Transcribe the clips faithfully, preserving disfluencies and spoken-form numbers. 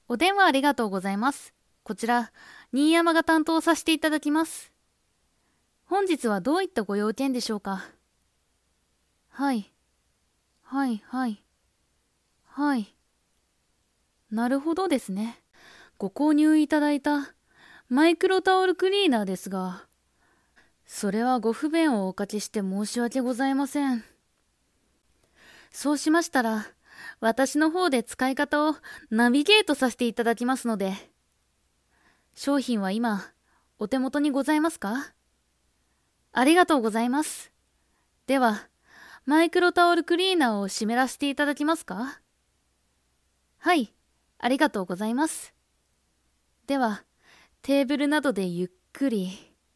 お電話ありがとうございます。こちら、新山が担当させていただきます。本日はどういったご用件でしょうか？はい。はい、はい。はい。なるほどですね。ご購入いただいたマイクロタオルクリーナーですが、それはご不便をおかけして申し訳ございません。そうしましたら、私の方で使い方をナビゲートさせていただきますので、商品は今、お手元にございますか？ありがとうございます。では、マイクロタオルクリーナーを湿らせていただきますか？はい、ありがとうございます。では、テーブルなどでゆっくり。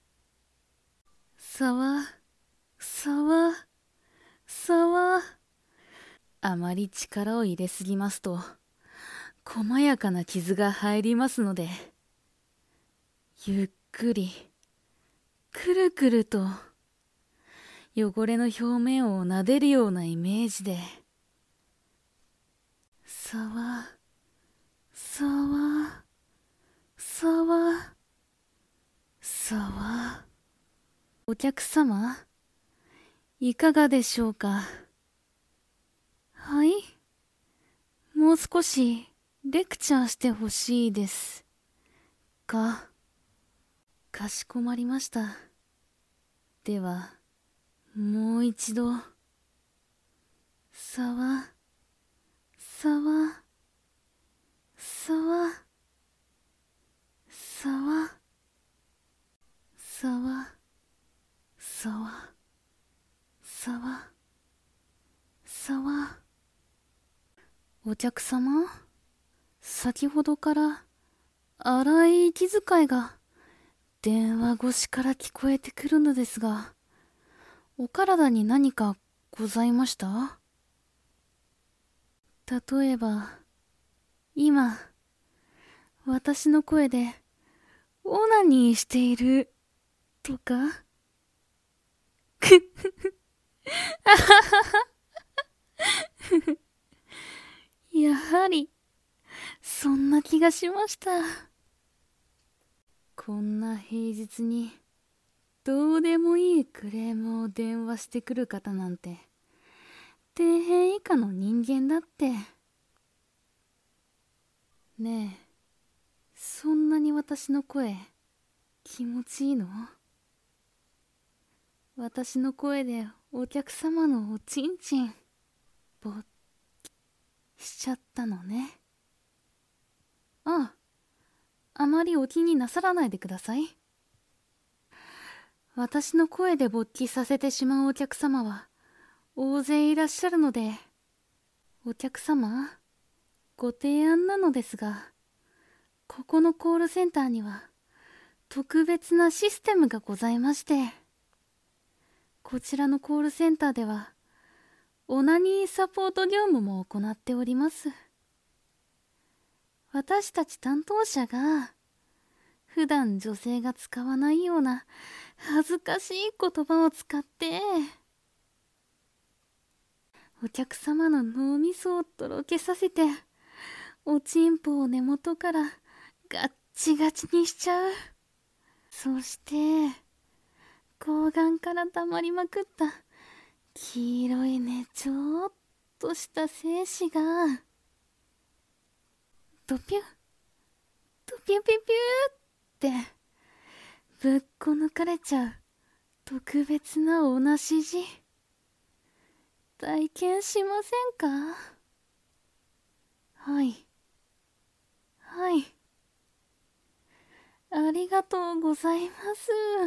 さわ、さわ、さわ。あまり力を入れすぎますと、細やかな傷が入りますので、ゆっくり、くるくると、汚れの表面を撫でるようなイメージで、さわ、さわ、さわ、さわ。お客様、いかがでしょうか？はい？もう少しレクチャーしてほしいですか？かしこまりました。では、もう一度。さわ、さわ、さわ、さわ、さわ、さわ、さわ、さわ。お客様、先ほどから荒い息遣いが電話越しから聞こえてくるのですが、お体に何かございました？例えば、今、私の声でオナニーしているとか？くっあははやはり、そんな気がしました。こんな平日に、どうでもいいクレームを電話してくる方なんて、底辺以下の人間だって。ねえ、そんなに私の声、気持ちいいの？私の声でお客様のおちんちん、ぼっしちゃったのね。ああ、あまりお気になさらないでください。私の声で勃起させてしまうお客様は大勢いらっしゃるので、お客様、ご提案なのですが、ここのコールセンターには特別なシステムがございまして、こちらのコールセンターではオナニーサポート業務も行っております。私たち担当者が普段女性が使わないような恥ずかしい言葉を使ってお客様の脳みそをとろけさせて、おちんぽを根元からガッチガチにしちゃう。そして睾丸から溜まりまくった黄色いねちょっとした精子がドピュッドピュピュピューってぶっこ抜かれちゃう特別なおなしじ、体験しませんか？はい。はい。ありがとうございます。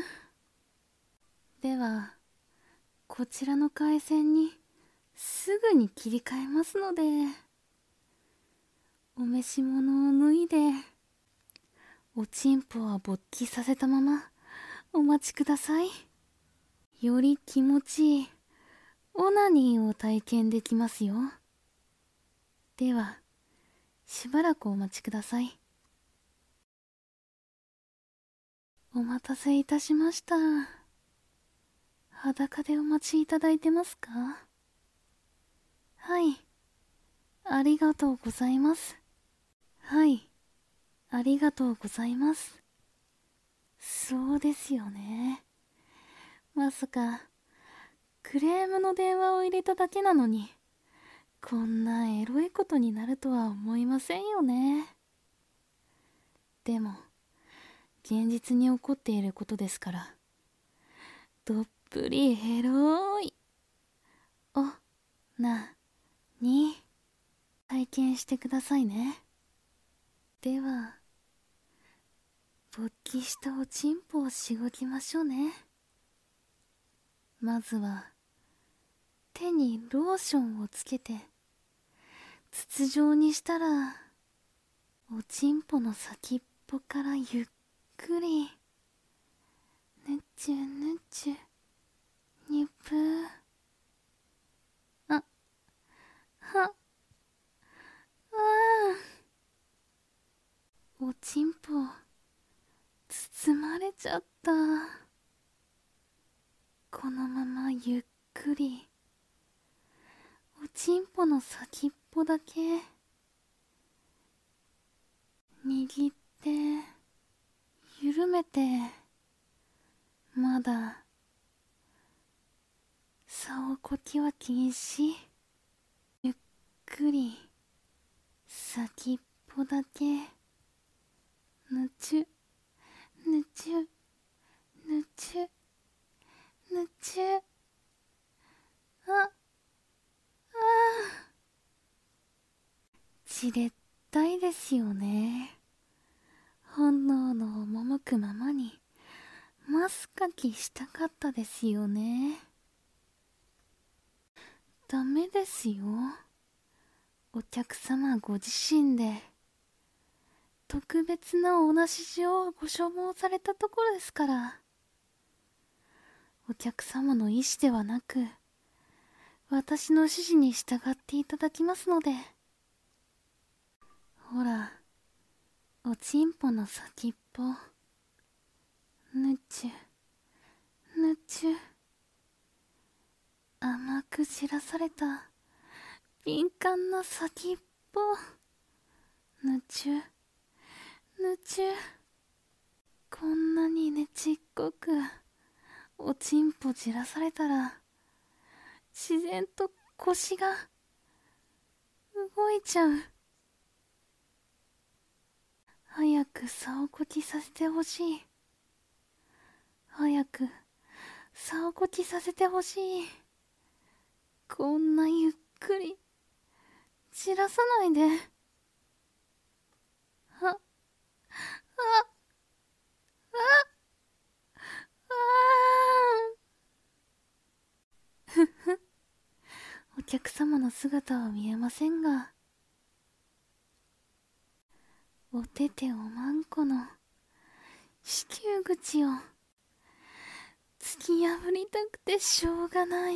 では、こちらの回線にすぐに切り替えますので、お召し物を脱いで、おちんぽは勃起させたままお待ちください。より気持ちいいオナニーを体験できますよ。では、しばらくお待ちください。お待たせいたしました。裸でお待ちいただいてますか？はい。ありがとうございます。はい。 ありがとうございます。そうですよね。まさか、クレームの電話を入れただけなのに、こんなエロいことになるとは思いませんよね。でも、現実に起こっていることですから、どっぷりエロい、お、な、に、体験してくださいね。では、勃起したおちんぽをしごきましょうね。まずは、手にローションをつけて、筒状にしたら、おちんぽの先っぽからゆっくり、ぬちゅぬちゅ、にぷー。あ、は、あー。おちんぽ、包まれちゃった。このままゆっくり、おちんぽの先っぽだけ、握って、緩めて、まだ、竿こきは禁止。ゆっくり、先っぽだけ、ぬちゅ、ぬちゅ、ぬちゅ、ぬちゅ。あ、ああ。じれったいですよね。本能の赴くままに、マスカキしたかったですよね。ダメですよ。お客様ご自身で、特別なおなし状をご所望されたところですから。お客様の意思ではなく、私の指示に従っていただきますので。ほら、おちんぽの先っぽ、ぬちゅ、ぬちゅ。甘くじらされた、敏感な先っぽ、ぬちゅ、ぬちゅ。こんなにねちっこく、おちんぽじらされたら、自然と腰が、動いちゃう。早く竿こきさせてほしい。早く竿こきさせてほしい。こんなゆっくりじらさないで。あ、あ、あ、あ、あー。ふふ。お客様の姿は見えませんが、おてておまんこの子宮口を突き破りたくてしょうがない。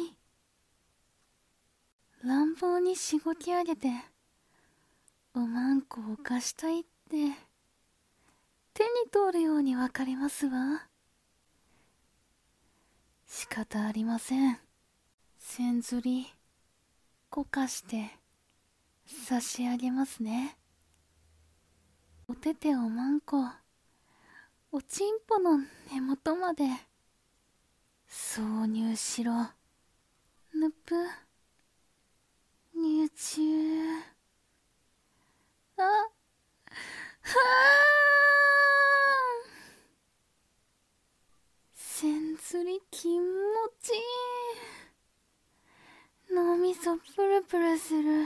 乱暴にしごき上げて、おまんこを貸したいって、手に通るようにわかりますわ。仕方ありません。千釣り、こかして、差し上げますね。おてておまんこ、おちんぽの根元まで、挿入しろ。ぬぷ、入中。あ、はあ。千釣り気持ちいい。脳みそプルプルする。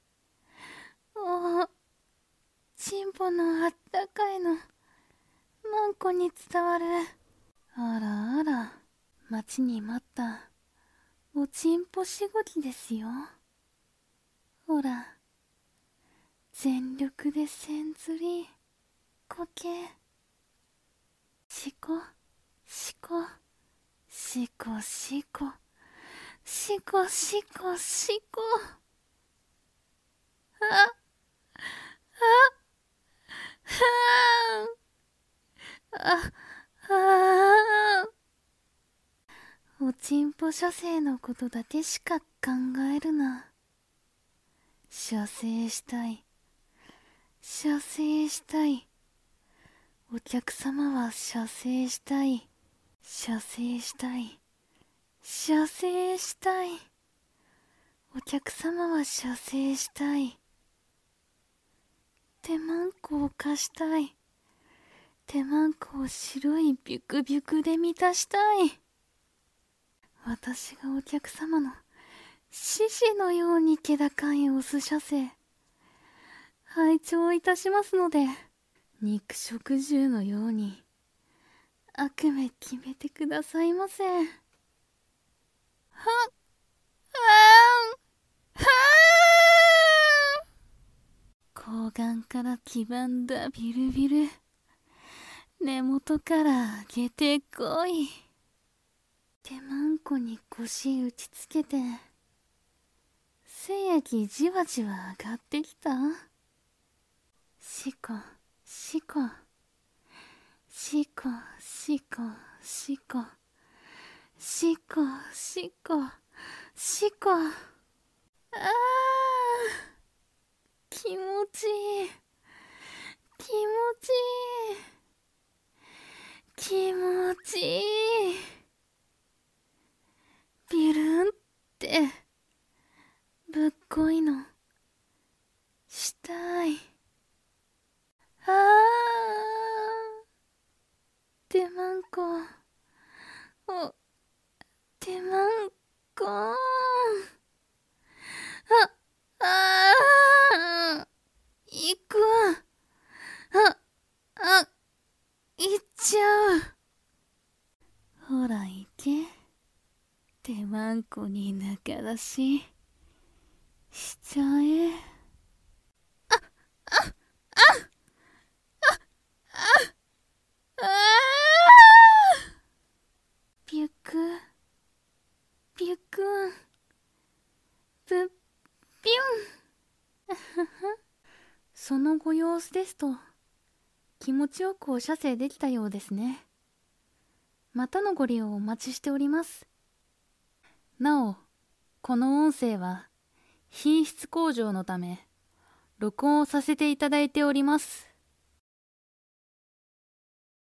お、ちんぽのあったかいの、マンコに伝わる。あらあら、待ちに待った、おちんぽしごきですよ。ほら、全力で千釣り、こけ。しこ、しこ、しこしこ、しこしこしこ。あ、あ、はあ、あ、ああ。おちんぽ射精のことだけしか考えるな。射精したい、射精したい、 お客様は射精したい。射精したい。射精したい。お客様は射精したい。手マンコを貸したい。手マンコを白いビュクビュクで満たしたい。私がお客様の獅子のように気高いオス射精拝聴いたしますので、肉食獣のように悪夢決めてくださいませ。はっ、あーん、はーん。睾丸から黄ばんだビルビル、根元から上げてこい。手マンコに腰打ちつけて、精液じわじわ上がってきた。しこ、しこ、しこ、しこ、しこ、しこ、しこ、しこ。ああ、気持ちいい、気持ちいい、気持ちいい。ビルンってぶっこいのしたい。ああ、手マンコ、お、手マンコ、あ、ああ、行くわ。あ、あ、行っちゃう。ほら行け。手マンコにぬか出ししちゃえ。あ、あ、あ、あ、あ、ああ、ビュクビュクン、ぶっぴゅん。そのご様子ですと気持ちよくお射精できたようですね。またのご利用お待ちしております。なお、この音声は品質向上のため録音をさせていただいております。